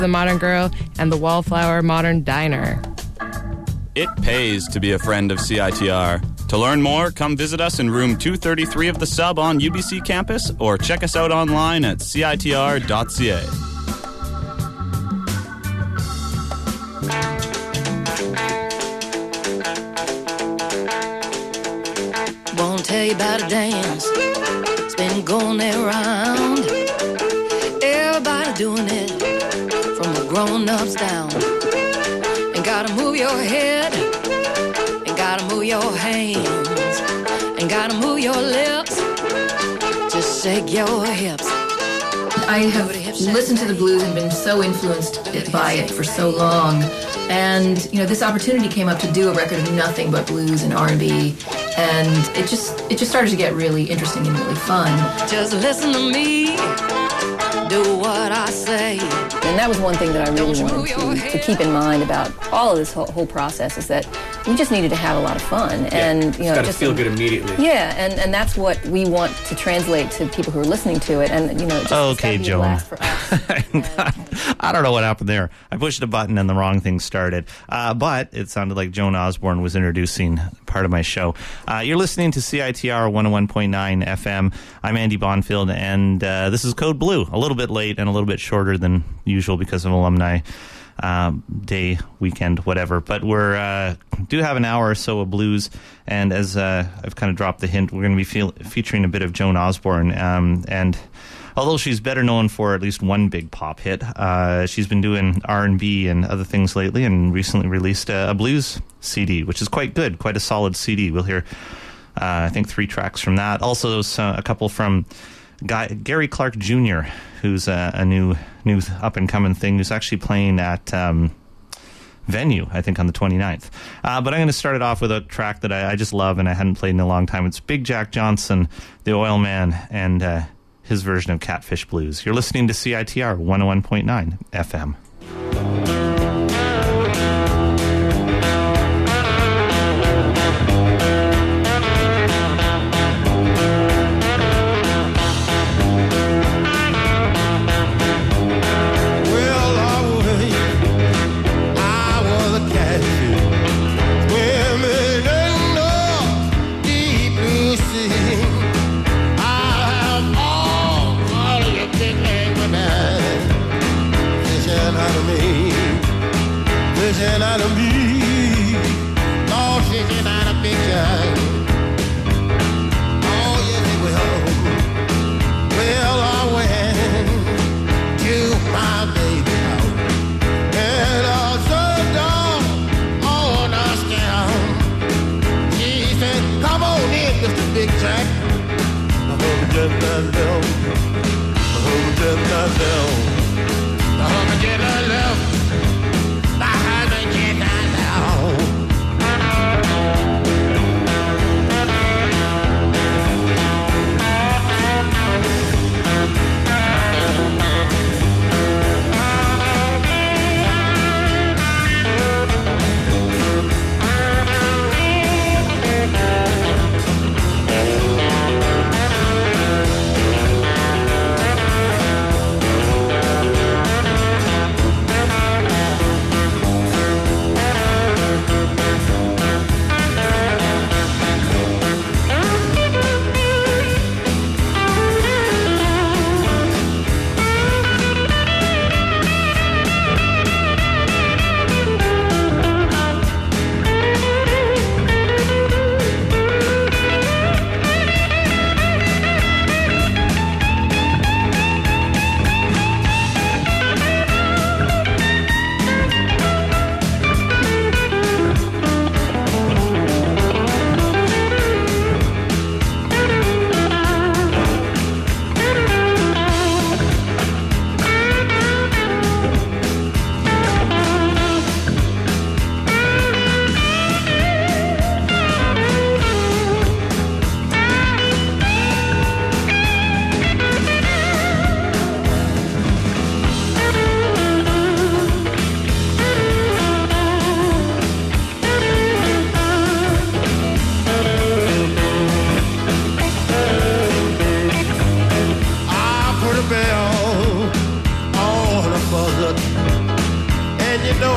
The Modern Girl, and the Wallflower Modern Diner. It pays to be a friend of CITR. To learn more, come visit us in room 233 of the Sub on UBC campus or check us out online at citr.ca. Won't tell you about a dance. It's been going around. Everybody doing it, from the grown-ups down. And gotta move your head, and gotta move your hands, and gotta move your lips. Just shake your hips. I have listened to the blues and been so influenced by it for so long. And, this opportunity came up to do a record of nothing but blues and R&B. And it just started to get really interesting and really fun. Just listen to me, do what I say. And that was one thing that I really wanted to keep in mind about all of this whole process, is that we just needed to have a lot of fun. And it's got to feel good immediately. Yeah, and that's what we want to translate to people who are listening to it. And just okay, Joan. For us. I don't know what happened there. I pushed a button and the wrong thing started. But it sounded like Joan Osborne was introducing part of my show. You're listening to CITR 101.9 FM. I'm Andy Bonfield, and this is Code Blue. A little bit late and a little bit shorter than usual because of Alumni Day, weekend, whatever. But we're do have an hour or so of blues, and as I've kind of dropped the hint, we're going to be featuring a bit of Joan Osborne. And although she's better known for at least one big pop hit, she's been doing R&B and other things lately, and recently released a blues CD, which is quite good, quite a solid CD. We'll hear, I think, 3 tracks from that. Also, a couple from Gary Clark Jr., who's a new up-and-coming thing, who's actually playing at Venue, I think, on the 29th. But I'm going to start it off with a track that I just love and I hadn't played in a long time. It's Big Jack Johnson, the Oil Man, and his version of Catfish Blues. You're listening to CITR 101.9 FM. Fishing out of me, Lord, fishing out of Big Jack. Oh, yes, it will. Well, I went to my baby house, and I sat down on a scout. She said, come on in, Mr. Big Jack. My husband just not left. My husband just not left. My husband just not left. My husband just not left. you know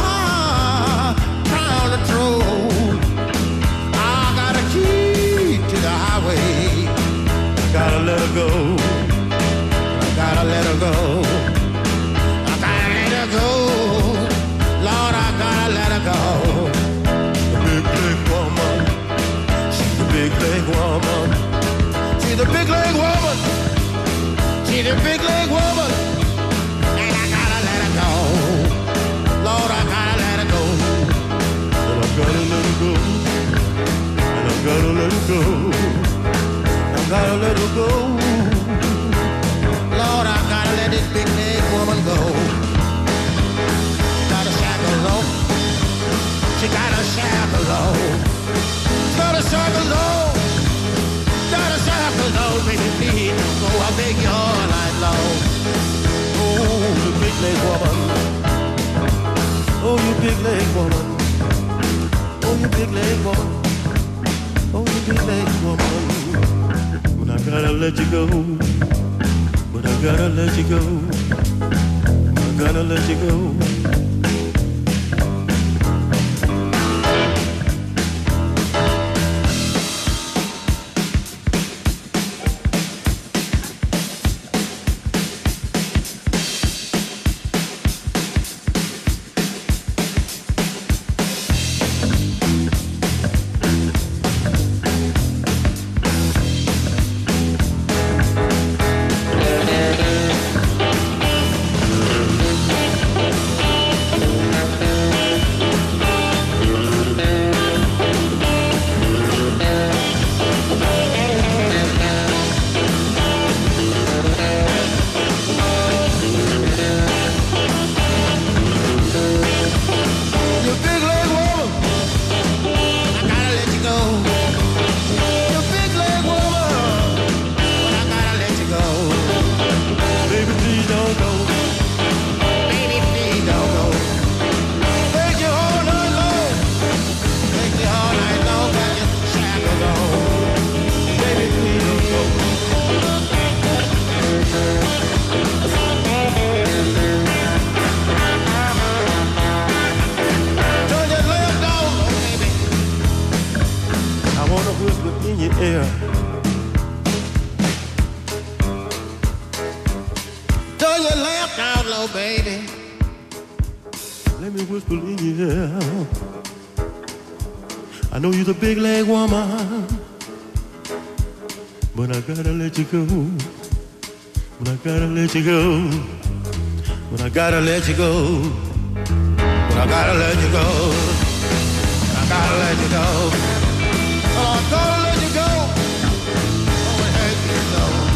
round the road. I got a key to the highway. Gotta let her go. I gotta let her go. I gotta let her go. Lord, I gotta let her go. The big leg woman. She's the big leg woman. She's the big leg woman. She's the big leg woman. And I gotta let her go. Lord, I gotta let her go. And I gotta let her go. And I gotta let her go. I gotta let her go. Lord, I gotta let this big leg woman go. Got a shackle on. She got a shackle on. Got a shackle on. Got a shackle on. Baby, please don't go. I beg you all night long. Oh, the big leg woman. Oh, you big leg woman. Oh, you big leg woman. Oh, you big leg woman. But I gotta let you go. But I gotta let you go. I gotta let you go. I know you're the big leg woman, but I gotta let you go. But I gotta let you go. But I gotta let you go. But I gotta let you go. I gotta let you go. Oh, I gotta let you go. Oh, it hurts me so.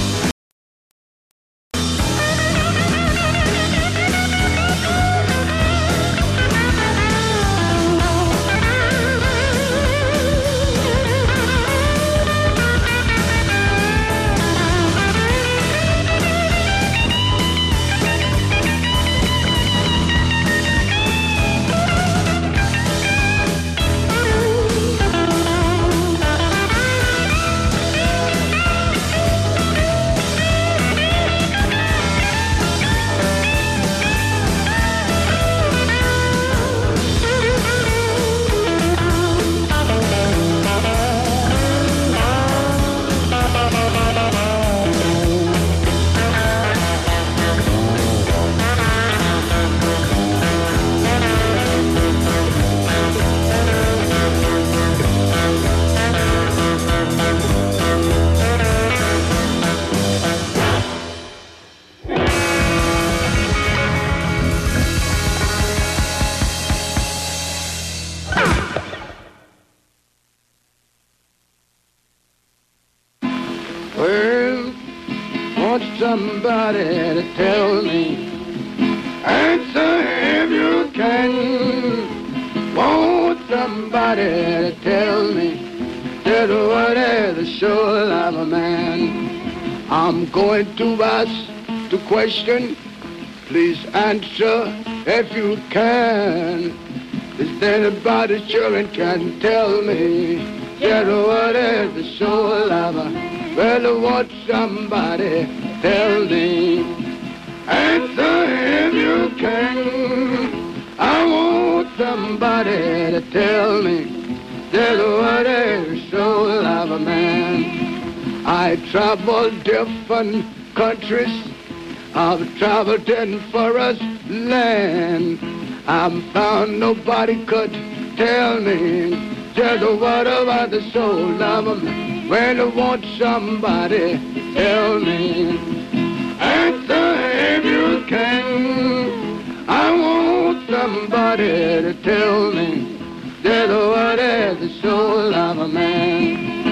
Well, want somebody to tell me, answer if you can. Want somebody to tell me that what is the soul of a man. I'm going to ask the question, please answer if you can. Is there anybody sure and can tell me that what is the soul of a man? Well, won't somebody tell me? Answer if you can. tell me there's what is soul of a man. I traveled different countries. I've traveled in forest land. I found nobody could tell me just what about the soul of a man. When I want somebody, tell me. Answer if you can. I want somebody to tell me just what is the soul of a man.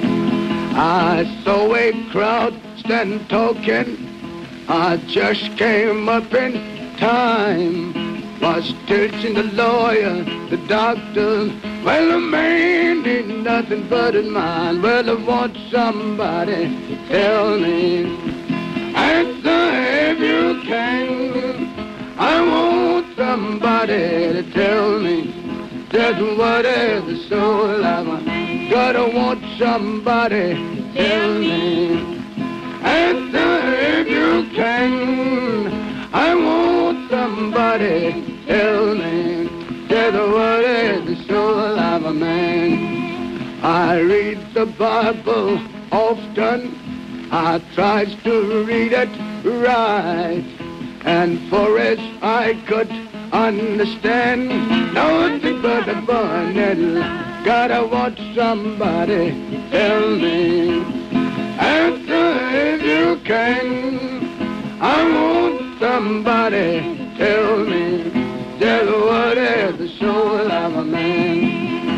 I saw a crowd stand talking. I just came up in time. Was teaching the lawyer, the doctor. Well, a man ain't nothing but his mind. Well, I want somebody to tell me. Answer if you can. I want somebody to tell me just what is the soul of a man. Gotta want somebody to tell me. Answer if you can. I want somebody to tell me just what is the soul of a man. I read the Bible often. I tries to read it right. And for as I could understand, nothing but a burning light. Gotta want somebody to tell me. Answer if you can. I want somebody tell me just what is the soul of a man.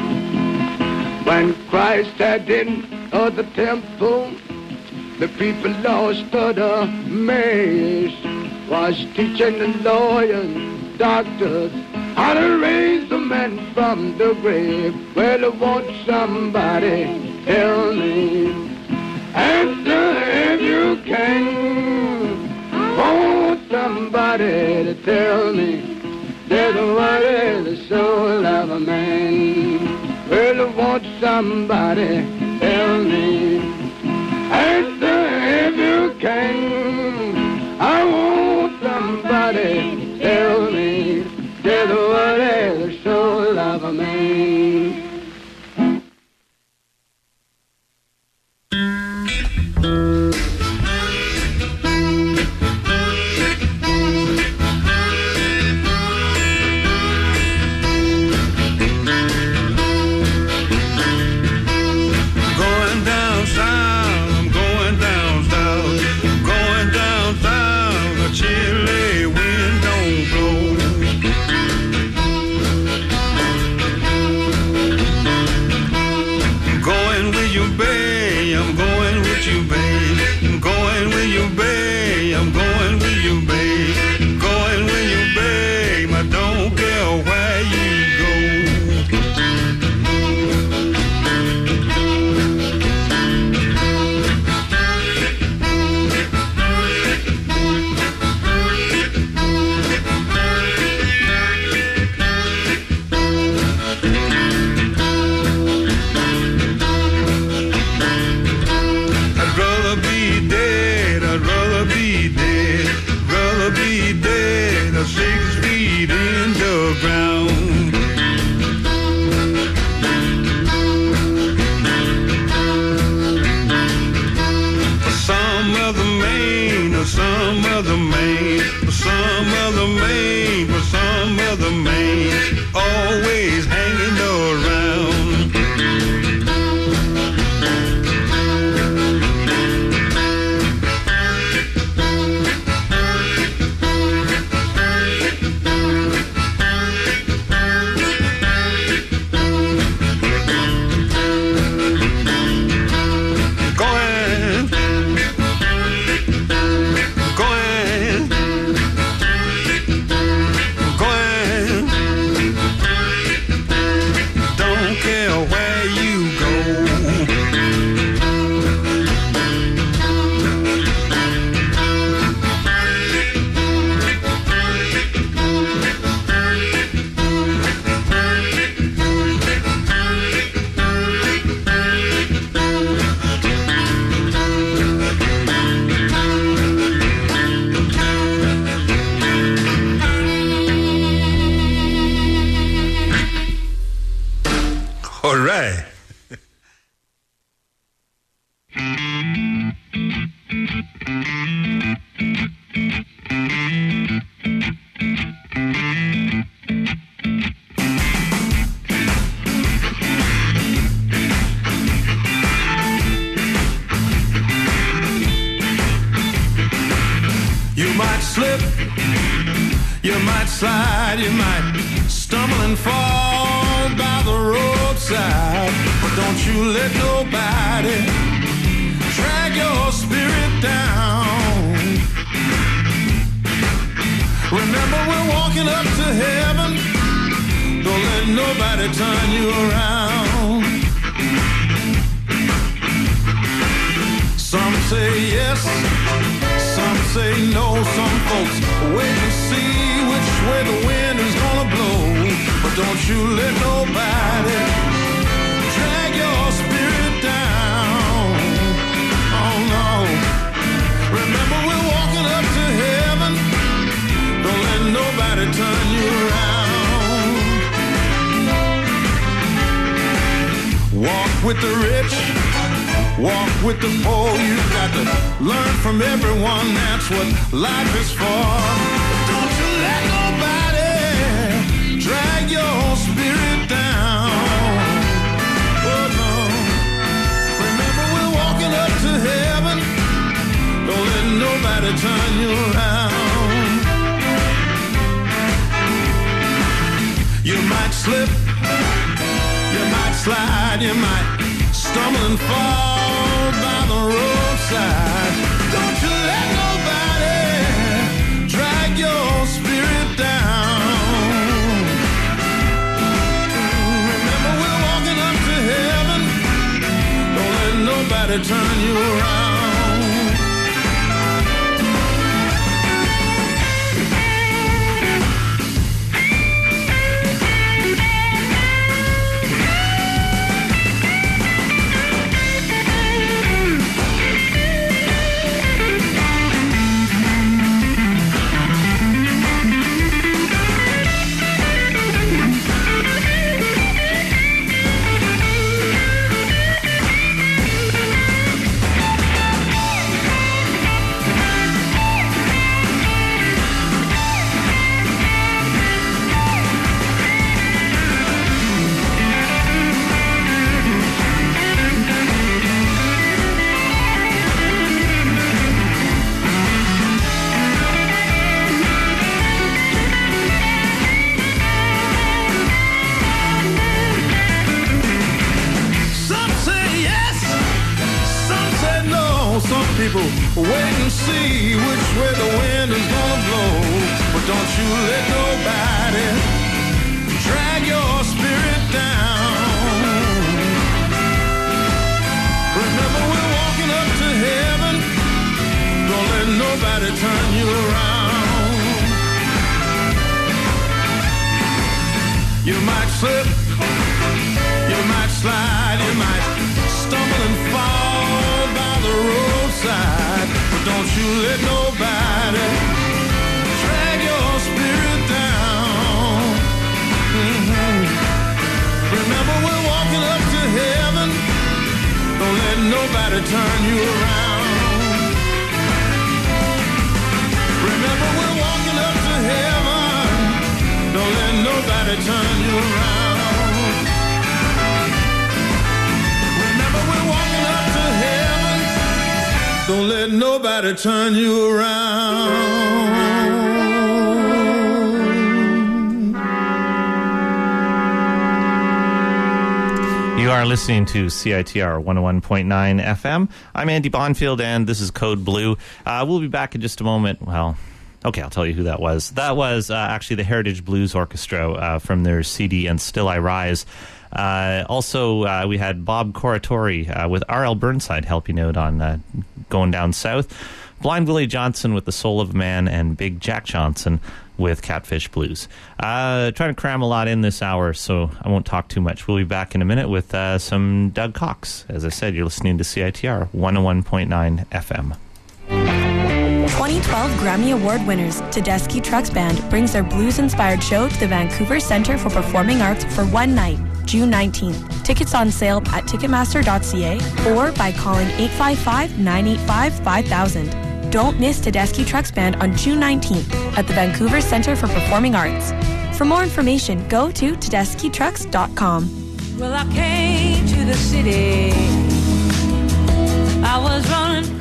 When Christ had in the temple, the people lost the maze. Was teaching the lawyers, doctors, how to raise the man from the grave. Well, I want somebody tell me. Answer if you can. Want somebody to tell me there's what is the soul of a man. Well, I want somebody to tell me. Answer if you can. I want somebody to tell me there's what is the soul of a man. right. You might slip, you might slide, you might stumble and fall by the roadside. But don't you let nobody drag your spirit down. Remember, we're walking up to heaven. Don't let nobody turn you around. Some say yes, some say no. Some folks wait and see which way the wind is gonna blow. But don't you let nobody drag your spirit down. Oh no. Remember, we're walking up to heaven. Don't let nobody turn you around. Walk with the rich, walk with the poor. You've got to learn from everyone. That's what life is for. Don't you let nobody drag your spirit down. Oh no. Remember, we're walking up to heaven. Don't let nobody turn you around. You might slip, you might slide, you might stumble and fall by the roadside. Don't you let nobody drag your spirit down. Remember, we're walking up to heaven. Don't let nobody turn you around. People wait and see which way the wind is gonna blow. But don't you let nobody drag your spirit down. Remember, we're walking up to heaven. Don't let nobody turn you around. You might slip, you might slide, you might stumble and fall by the roadside. But don't you let nobody drag your spirit down. Remember, we're walking up to heaven. Don't let nobody turn you around. Remember, we're walking up to heaven. Don't let nobody turn you around. Remember, we're walking up to heaven. Don't let nobody turn you around. You are listening to CITR 101.9 FM. I'm Andy Bonfield, and this is Code Blue. We'll be back in just a moment. Well, okay, I'll tell you who that was. That was actually the Heritage Blues Orchestra from their CD And Still I Rise. Also, we had Bob Corritore with R.L. Burnside helping out on Going Down South. Blind Willie Johnson with The Soul of Man, and Big Jack Johnson with Catfish Blues. Trying to cram a lot in this hour, so I won't talk too much. We'll be back in a minute with some Doug Cox. As I said, you're listening to CITR 101.9 FM. 2012 Grammy Award winners Tedeschi Trucks Band brings their blues-inspired show to the Vancouver Centre for Performing Arts for one night, June 19th. Tickets on sale at Ticketmaster.ca or by calling 855-985-5000. Don't miss Tedeschi Trucks Band on June 19th at the Vancouver Centre for Performing Arts. For more information, go to TedeschiTrucks.com. Well, I came to the city. I was running from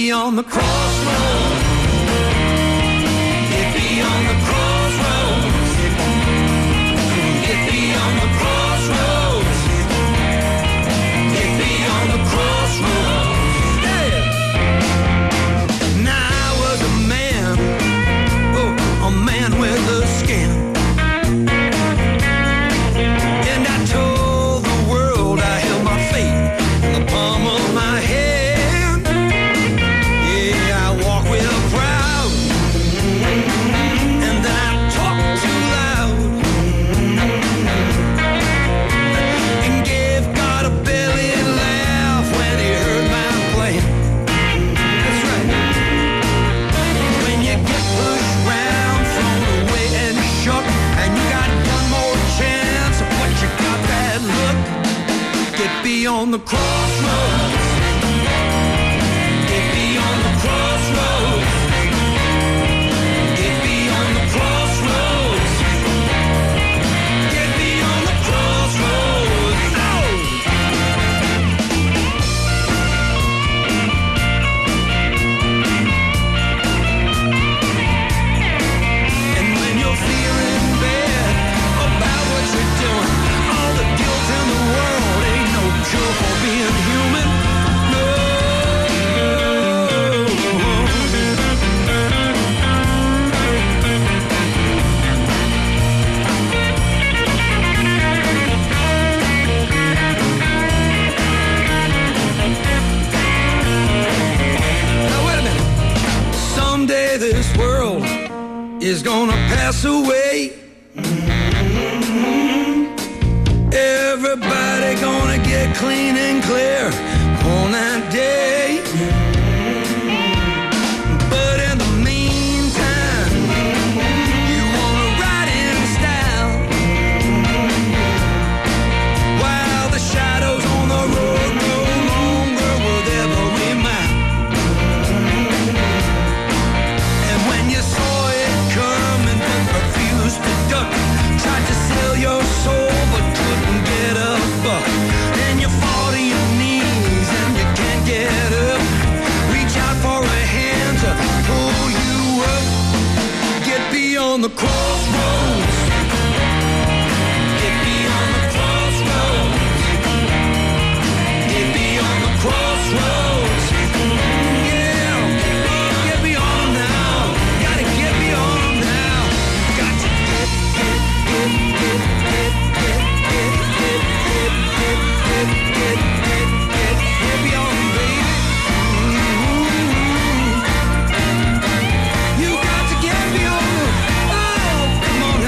beyond the crossroads. Get beyond the crossroads. Get beyond the crossroads. Get beyond the crossroads. Yeah. Now I was a man, oh, a man with a skin. And I told the world I held my fate in the palm of my hand. Yeah, I walk with proud, and then I talk too loud, and gave God a belly laugh when he heard my plan. That's right. When you get pushed round, thrown away and shook, and you got one more chance, but you got bad luck. Get beyond the crossroads. Get beyond the crossroads. Get beyond the crossroads. Get beyond the crossroads. Oh! And when you're feeling bad about what you're doing, all the guilt in the world ain't no cure for being human. No. Now wait a minute. Someday this world is gonna pass away. Everybody gonna get clean and clear on that day. But in the meantime, you wanna ride in style while the shadows on the road grow longer with every mile. And when you saw it coming but refused to duck, tried to sell your soul but couldn't get a buck, and you fall to your knees and you can't get up, reach out for a hand to pull you up. Get beyond the crossroads. Get beyond the crossroads. Get beyond the crossroads. Yeah, get beyond them now. Gotta get beyond them now. Got to get beyond them, baby. You got to get beyond them. Oh, come on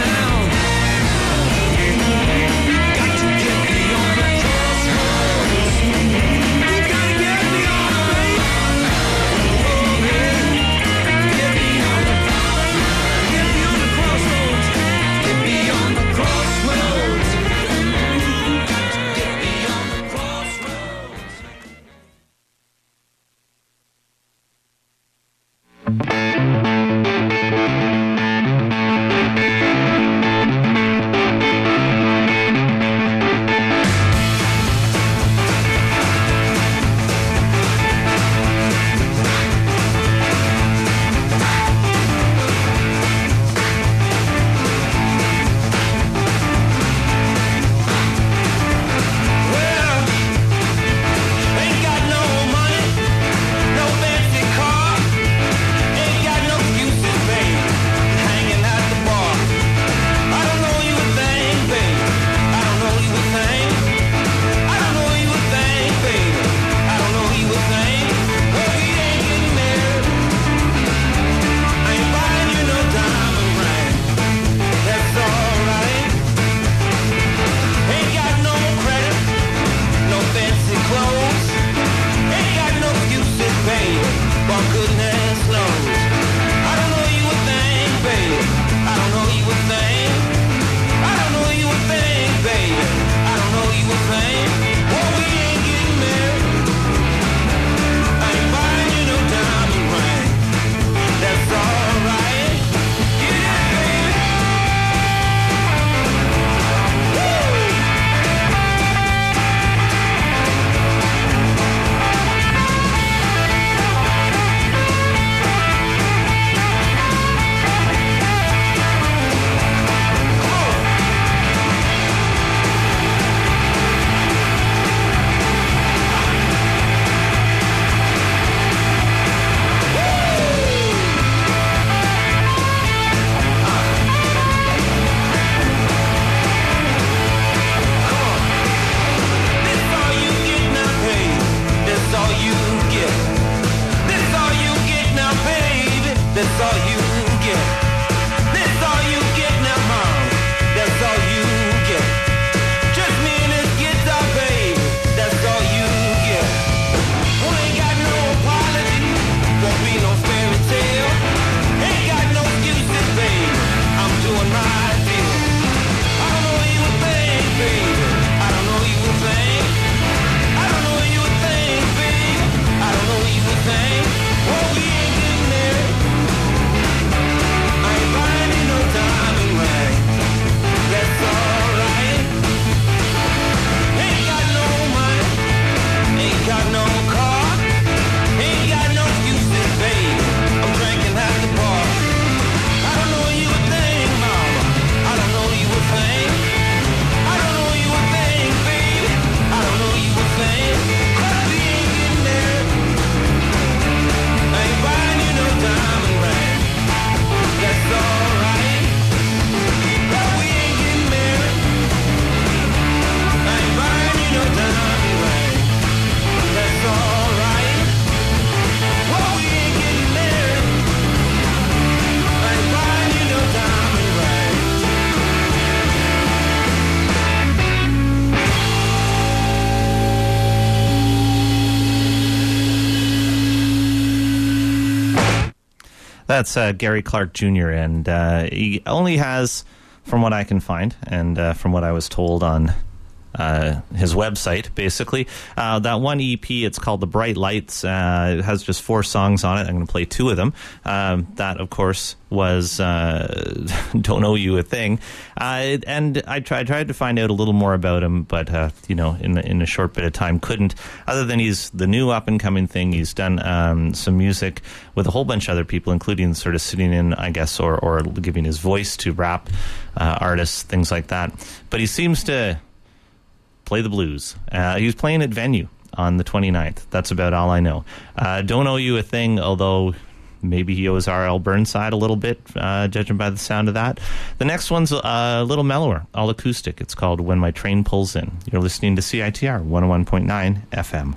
That's Gary Clark Jr., and he only has, from what I can find, and from what I was told on his website, basically, that one EP, it's called The Bright Lights. It has just 4 songs on it. I'm going to play 2 of them. That, of course, was Don't Owe You a Thing. And I tried to find out a little more about him, but, in a short bit of time, couldn't. Other than he's the new up-and-coming thing, he's done some music with a whole bunch of other people, including sort of sitting in, I guess, or giving his voice to rap artists, things like that. But he seems to play the blues. He was playing at Venue on the 29th. That's about all I know. Don't Owe You a Thing, although maybe he owes R.L. Burnside a little bit, judging by the sound of that. The next one's a little mellower, all acoustic. It's called When My Train Pulls In. You're listening to CITR 101.9 FM.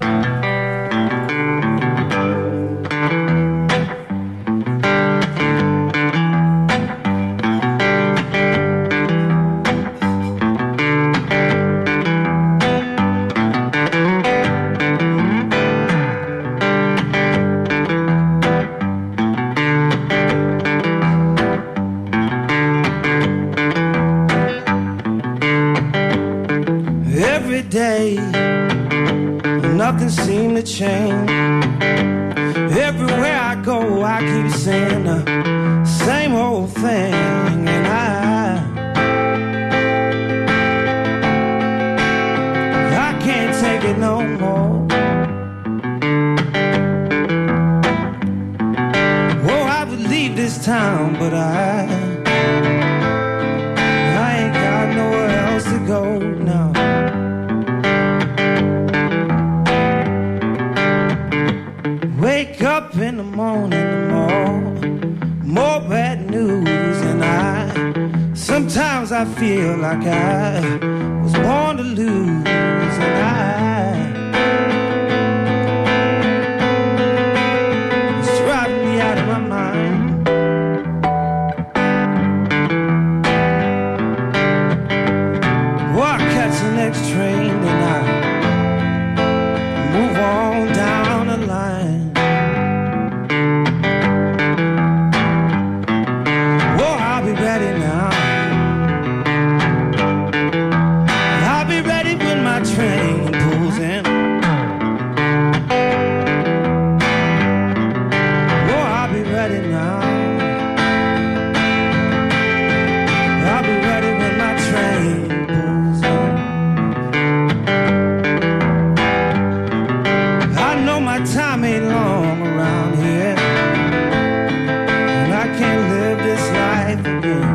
Nothing seemed to change. Everywhere I go, I keep saying the same old thing, and I can't take it no more. Oh, I would leave this town, but I ain't got nowhere else to go now. Wake up in the morning, more bad news, and sometimes I feel like I was born to lose, and it's driving me out of my mind. Well, I catch the next train and I move on down the line. Ready now. I'll be ready when my train pulls in. Oh, I'll be ready now. I'll be ready when my train pulls in. I know my time ain't long around here, and I can't live this life again.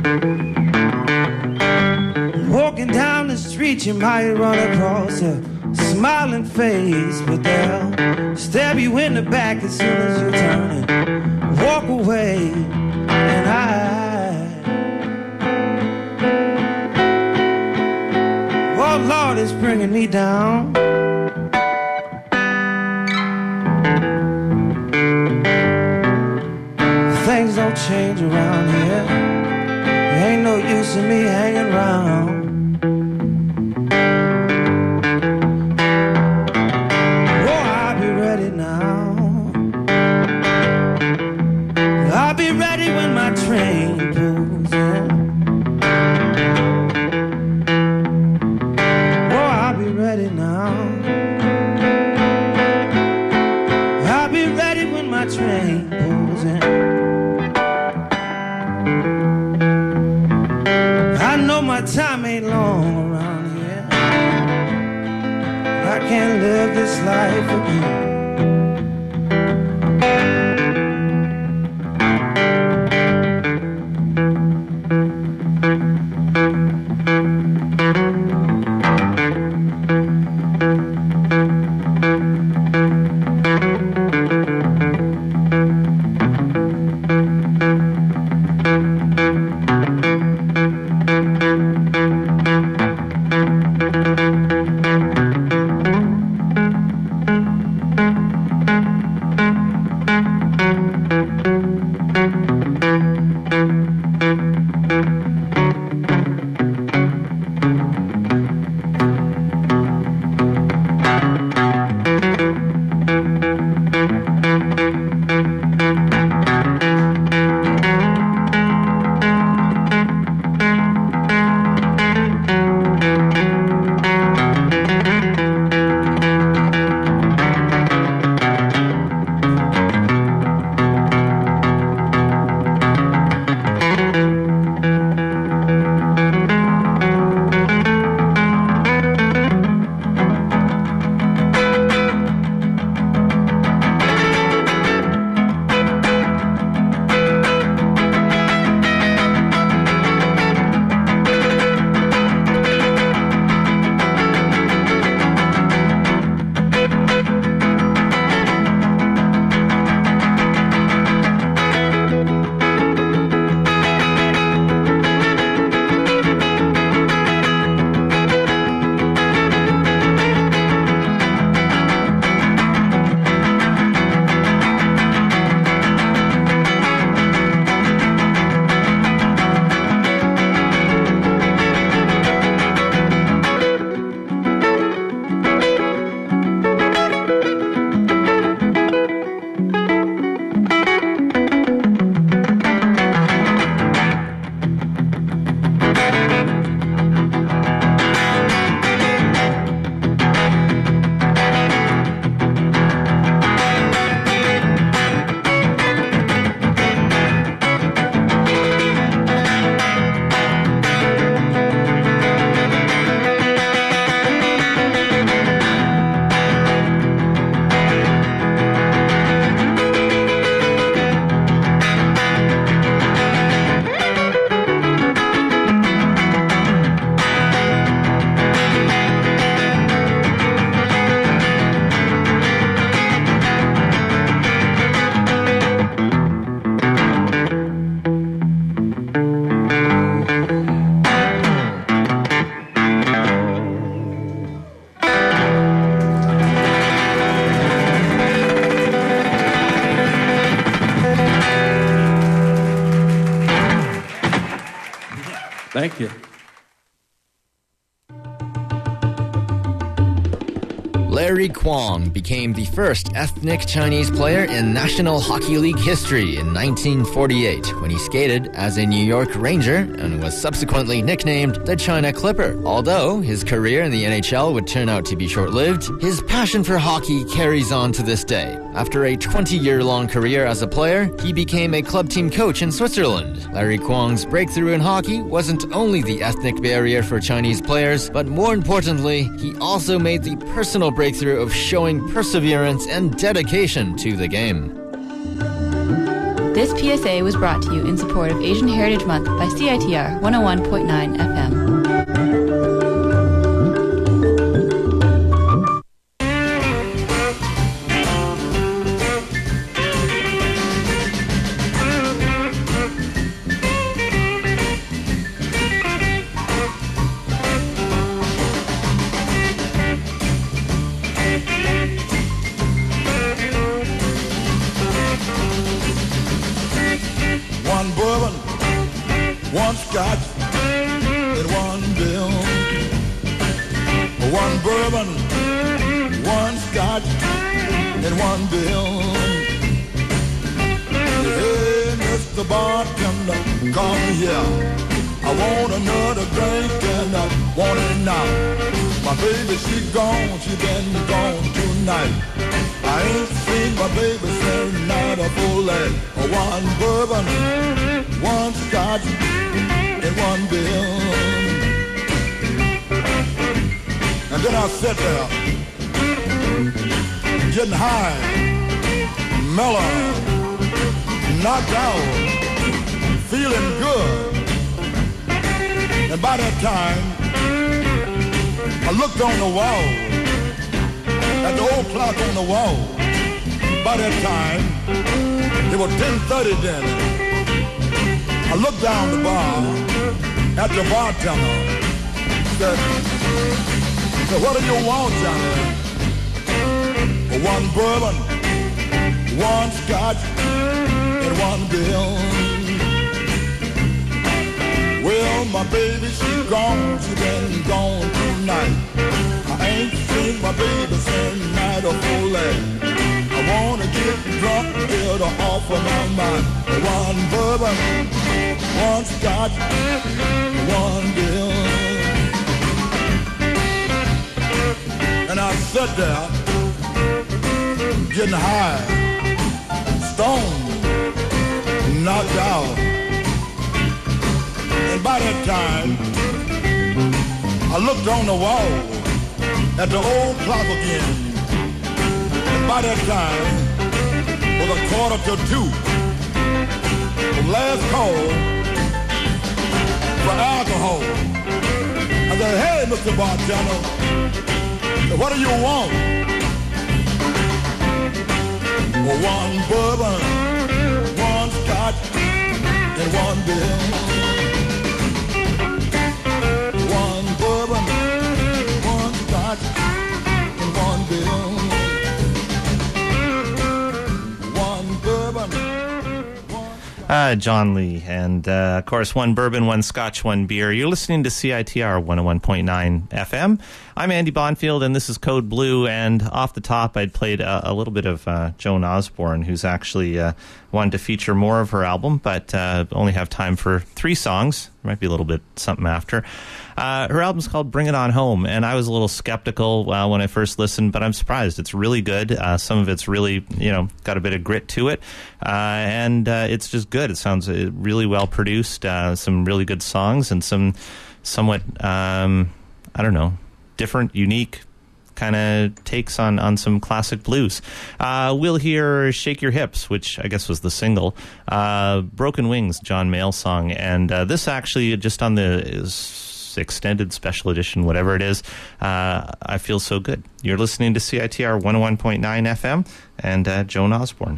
You might run across a smiling face, but they'll stab you in the back as soon as you turn and walk away. And oh Lord, it's bringing me down. Things don't change around here. There ain't no use in me hanging around. I'll be ready when my train pulls in. Oh, I'll be ready now. I'll be ready when my train pulls in. I know my time ain't long around here. I can't live this life again. Thank you. Larry Kwong became the first ethnic Chinese player in National Hockey League history in 1948 when he skated as a New York Ranger and was subsequently nicknamed the China Clipper. Although his career in the NHL would turn out to be short-lived, his passion for hockey carries on to this day. After a 20-year-long career as a player, he became a club team coach in Switzerland. Larry Kwong's breakthrough in hockey wasn't only the ethnic barrier for Chinese players, but more importantly, he also made the personal breakthrough of showing perseverance and dedication to the game. This PSA was brought to you in support of Asian Heritage Month by CITR 101.9 FM. one scotch, and one bill. One bourbon, one scotch, and one bill. Hey, Mr. Bartender, come here. I want another drink and I want it now. My baby, she gone, she been gone tonight. I ain't seen my baby since night of full leg. One bourbon, one scotch, and one bill. And then I sat there, getting high, mellow, knocked out, feeling good. And by that time, I looked on the wall, at the old clock on the wall. By that time, it was 10:30 then. I looked down the bar at the bartender, said, what do you want, Johnny? One bourbon, one scotch, and one bill. Well, my baby, she gone, she been gone tonight. I ain't seen my baby since night of full leg. I wanna get drunk, get her off of my mind. One bourbon, one scotch, one bill. And I sat there, getting high, stoned, knocked out. And by that time, I looked on the wall at the old clock again. And by that time, it was 1:45. The last call for alcohol. I said, hey, Mr. Bartender, what do you want? Well, one bourbon, one scotch, and one bill. One bourbon, one scotch, and one bill. One bourbon. John Lee, and of course, one bourbon, one scotch, one beer. You're listening to CITR 101.9 FM. I'm Andy Bonfield, and this is Code Blue. And off the top, I'd played a little bit of Joan Osborne, who's actually wanted to feature more of her album, but only have time for 3 songs. There might be a little bit something after. Her album's called Bring It On Home, and I was a little skeptical when I first listened, but I'm surprised. It's really good. Some of it's really, got a bit of grit to it, and it's just good. It sounds really well produced, some really good songs, and some somewhat, different, unique kind of takes on some classic blues. We'll hear Shake Your Hips, which I guess was the single. Broken Wings, John Mayall song. And this actually, just on the extended special edition, whatever it is, I Feel So Good. You're listening to CITR 101.9 FM and Joan Osborne.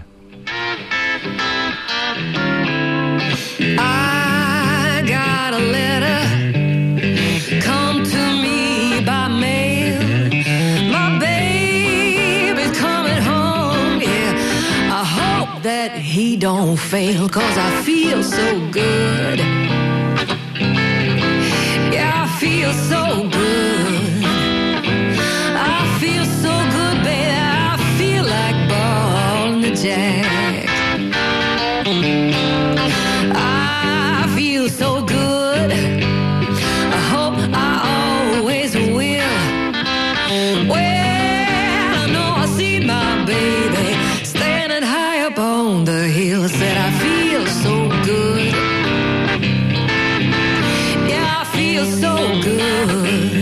I got a letter come to me by mail. My baby's coming home, yeah. I hope that he don't fail, 'cause I feel so good. Yeah, I feel so good. I feel so good, baby. I feel like balling the jack. I feel so good. I hope I always will. Well, I know I see my baby standing high up on the hill. Said I feel so good. Yeah, I feel so good.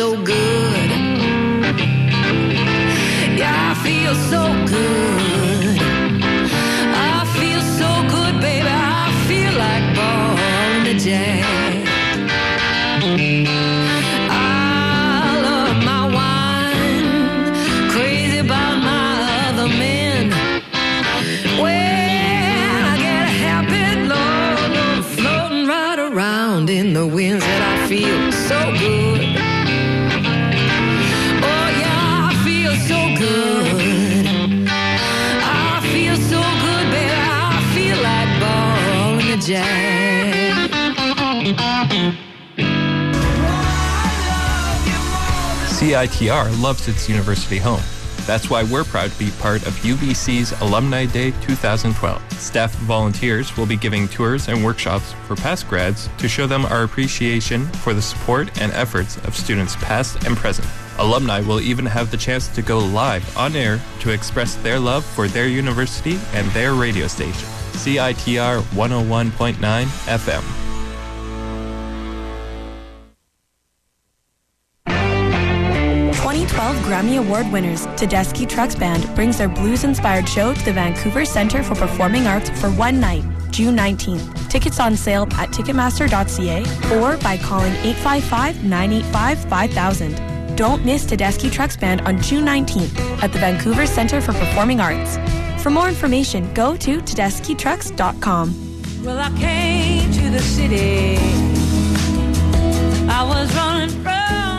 so good. Yeah, I feel so good. I feel so good, baby. I feel like born to jack. I love my wine, crazy about my other men. When I get happy, Lord, I'm floating right around in the winds that I feel so good. Oh yeah, I feel so good. I feel so good, baby. I feel like balling the jack. CITR loves its university home. That's why we're proud to be part of UBC's Alumni Day 2012. Staff and volunteers will be giving tours and workshops for past grads to show them our appreciation for the support and efforts of students past and present. Alumni will even have the chance to go live on air to express their love for their university and their radio station. CITR 101.9 FM. Grammy Award winners Tedeschi Trucks Band brings their blues-inspired show to the Vancouver Centre for Performing Arts for one night, June 19th. Tickets on sale at Ticketmaster.ca or by calling 855-985-5000. Don't miss Tedeschi Trucks Band on June 19th at the Vancouver Centre for Performing Arts. For more information, go to TedeschiTrucks.com. Well, I came to the city. I was running from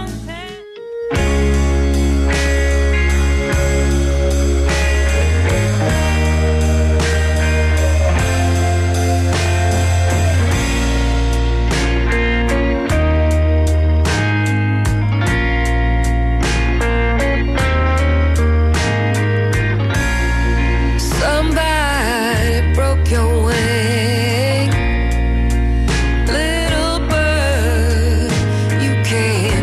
your wing, little bird, you can't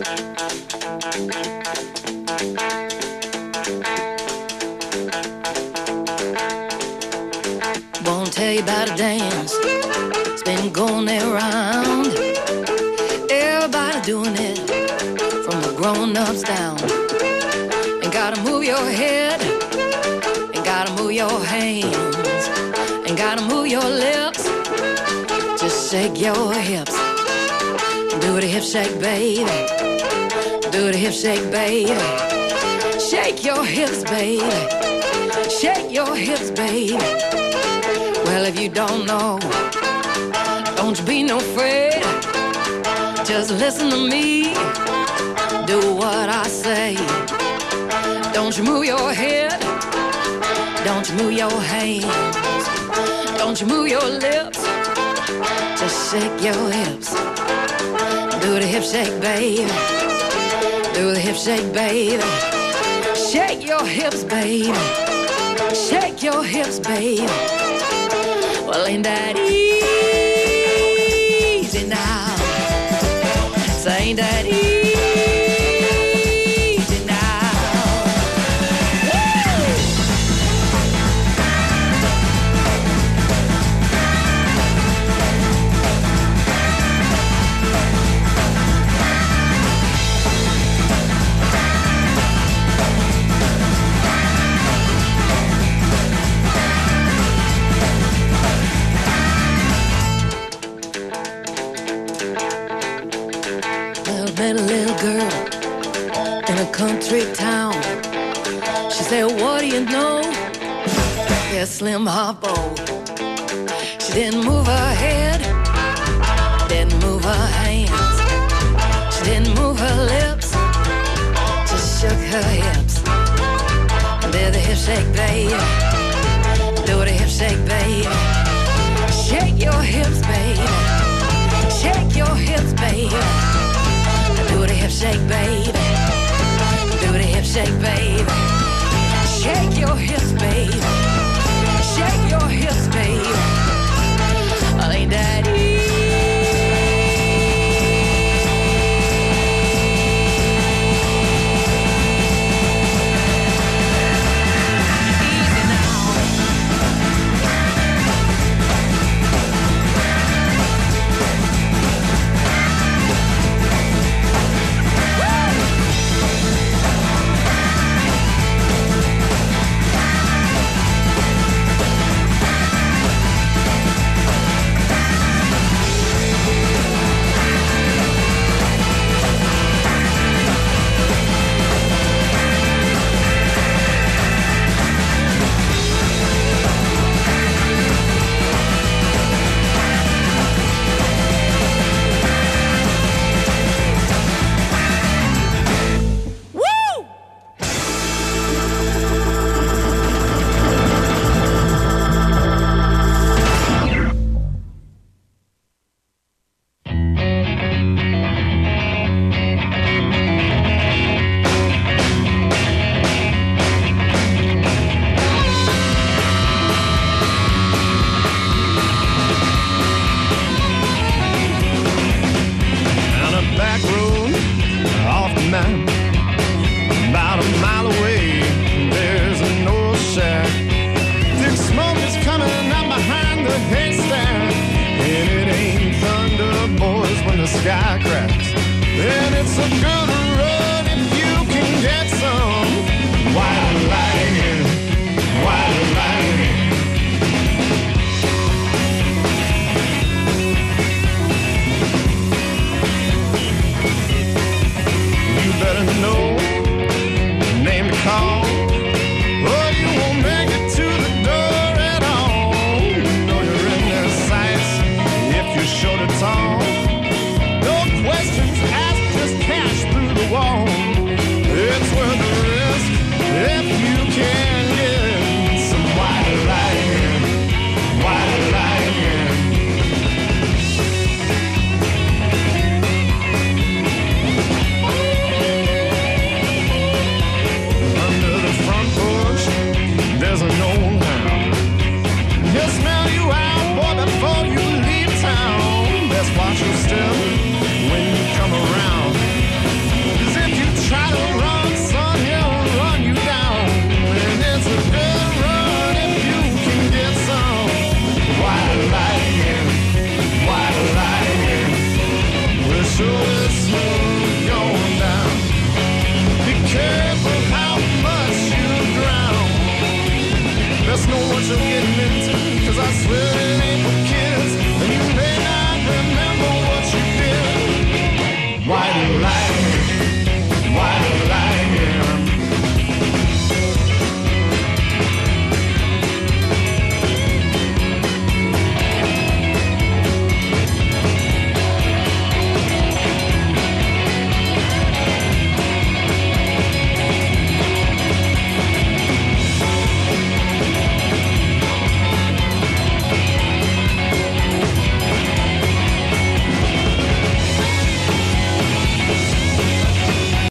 Won't tell you about a dance. It's been going around. Everybody doing it, from the grown-ups down. Ain't gotta move your head, ain't gotta move your hands, ain't gotta move your lips. Just shake your hips. Do the hip shake, baby. Do the hip shake, baby. Shake your hips, baby. Shake your hips, baby. Well, if you don't know, don't you be no afraid. Just listen to me. Do what I say. Don't you move your head. Don't you move your hands. Don't you move your lips. Just shake your hips. Do the hip shake, baby. Do the hip shake, baby. Shake your hips, baby. Shake your hips, baby. Well, ain't that easy now? Say, ain't that easy now? Met a little girl in a country town. She said, what do you know? Yeah, Slim Harpo. She didn't move her head, didn't move her hands, she didn't move her lips, just shook her hips. Did the hip shake, baby. Do the hip shake, baby. Shake your hips, baby. Shake your hips, baby. Do the hip shake, baby. Do the hip shake, baby. Shake your hips, baby. Shake your hips, baby. Ain't that easy? About a mile away, there's an old shack. Thick smoke is coming out behind the haystack, and it ain't thunder, boys, when the sky cracks. And it's a good